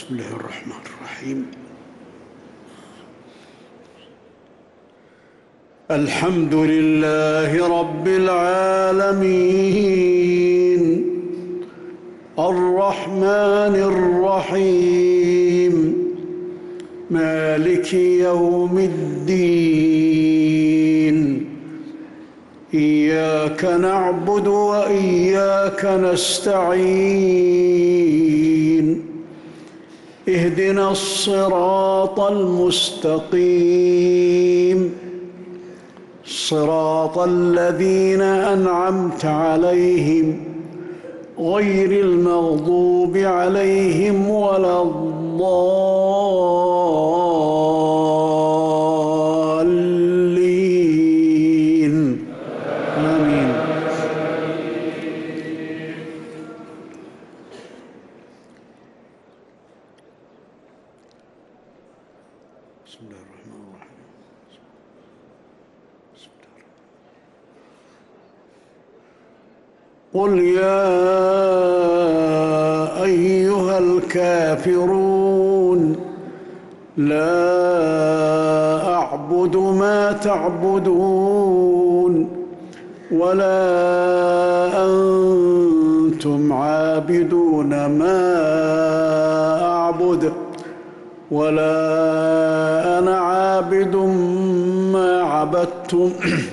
بسم الله الرحمن الرحيم. الحمد لله رب العالمين الرحمن الرحيم مالك يوم الدين إياك نعبد وإياك نستعين اهدنا الصراط المستقيم صراط الذين أنعمت عليهم غير المغضوب عليهم ولا الضالين آمين. بسم الله الرحمن الرحيم. قل يا أيها الكافرون لا أعبد ما تعبدون ولا أنتم عابدون ما أعبد ولا أنا عابد ما عبدتم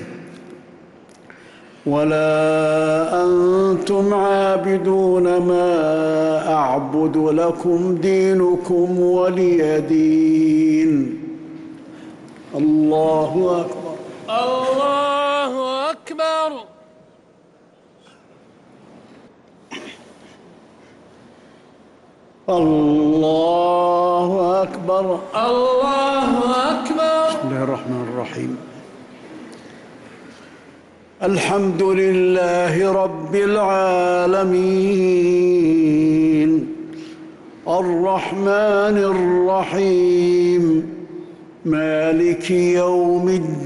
ولا أنتم عابدون ما أعبد لكم دينكم ولي دين. الله أكبر. الله أكبر. الله أكبر. الله أكبر. بسم الله الرحمن الرحيم. الحمد لله رب العالمين الرحمن الرحيم مالك يوم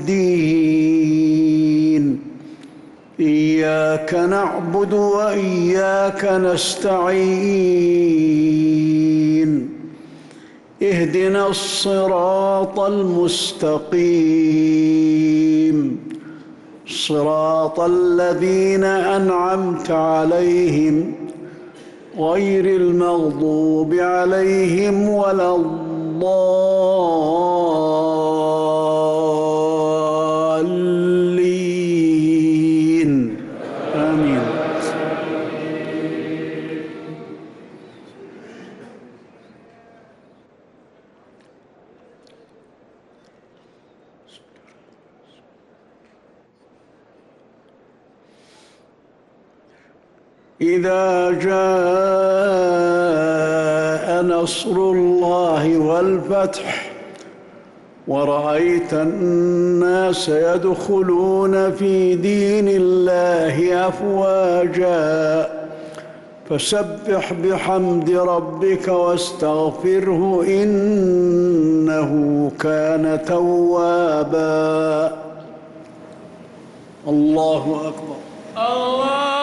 الدين إياك نعبد وإياك نستعين اهدنا الصراط المستقيم صراط الذين أنعمت عليهم غير المغضوب عليهم ولا الضالين آمين. إذا جاء نصر الله والفتح ورأيت الناس يدخلون في دين الله أفواجا فسبح بحمد ربك واستغفره إنه كان توابا. الله أكبر. الله